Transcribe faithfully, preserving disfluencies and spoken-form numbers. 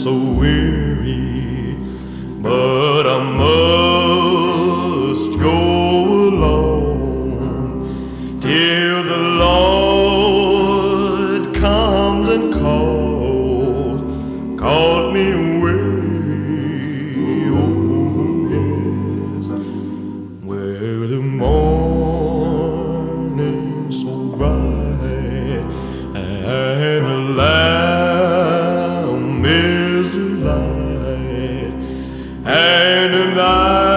so weary, but I must go along till the Lord comes and calls, calls me away. Oh yes, where the morning's so bright and the Lamb is the light, and the night